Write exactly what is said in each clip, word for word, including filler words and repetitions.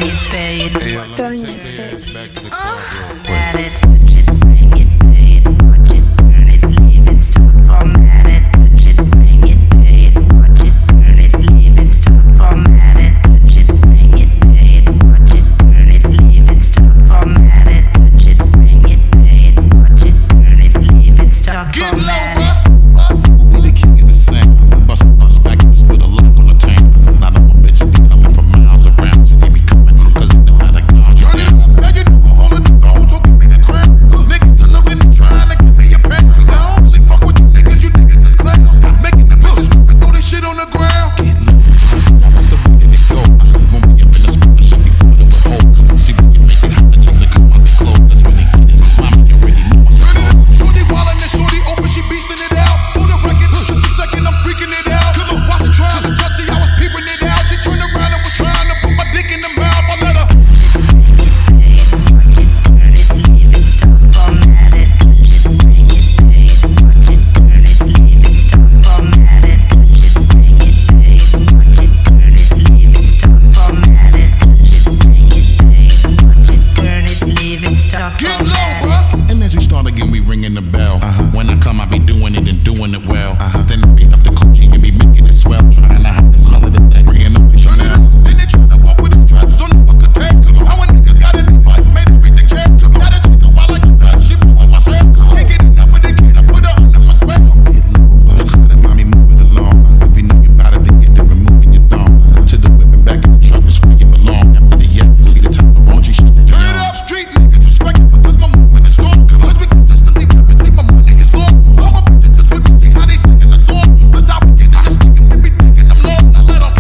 it, pay it. Hey, let me Don't take you the say. ass back to the club real quick. Format it, touch it, bring it, pay it, watch it, turn it, leave it, start, format it, touch it, bring it, pay it, watch it, turn it, leave it, start, format it, touch it, bring it, pay it, watch it, turn it, leave it, start, format it, touch it, bring it, pay it, watch it, turn it, leave it, start, format it. We the king of the sound. Bust bust back just with a lock on the tank. Not all my bitches be coming from miles around, so they be coming cause they know how to guard you. Turn it up, now you know I'm holding the gold, so give me the crown. Niggas are looking and trying to give me a pen. I don't really fuck with you niggas, you niggas is clowns. Making the bitches stupid, throw this shit on the ground. Get low, so where did it go? When we up in the spot, should be flooded with hope. See when you make it hot, the chicks that come out the clothes. That's when they get it. Mama, you already know what's Turn it up. up, shorty wildin' and shorty open, she beastin' it out. For the record, just a second, I'm freaking it out. Cause I'm watching trying to touch it, I was peeping it out. She turned around and was trying to put my dick in the mouth. I let her. Get low, bruh. And as we start again, we ringing the bell. Uh-huh. When I come, I be doing it and doing it well. Uh-huh. Then I beat up the coochie and be making it swell. Trying to hide the smell of the sex. Bringing up the Turn it up, then they try to walk with his straps. Don't know what could take. How a nigga got in his butt, made everything check. Got a chick a while like a nut, she blowing my sweat. Can't get enough of the kid, I put her under my spell. Get low, but try to mommy move it along. If you know you bout it, then get to removing your thumb. To the whip and back in the truck, that's where you belong. After the yak, see the type of raunchy shit that Turn you it on. up, street niggas respect it because my movement is strong. Cause we consistently rapping, see my money is long. All my bitches just with me, see how they singing the song. That's how we get in this nigga, we be thinking them long. I let 'em.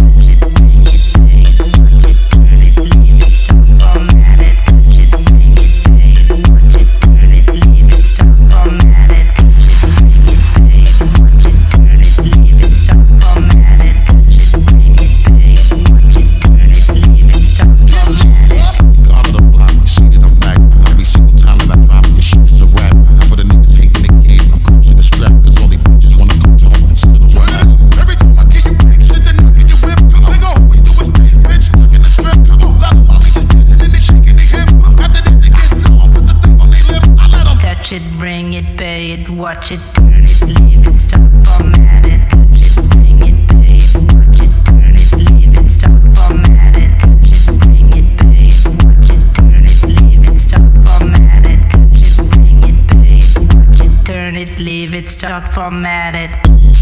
God of the block, you see that I'm back. Every single time that I drop, your shit is a rap. For the niggas hating the game, I'm close to the strap. Cause all these bitches wanna come talk instead of Turn it rap. up, every time I get you big shit, then knock in your whip. Nigga always do his thing, bitch, knocking the strip. A lot of mommies just dancing and they shaking their hip. After that, they get low, put the thing on their lip. I let 'em. Touch it, bring it, pay it, watch it, turn it, leave it, start, format it, touch it, bring it, pay it, watch it, turn it, leave it, start, format it, touch it, bring it, pay it, watch it, turn it, leave it, start, format it, touch it, bring it, pay it, watch it, turn it, leave it, start, format it.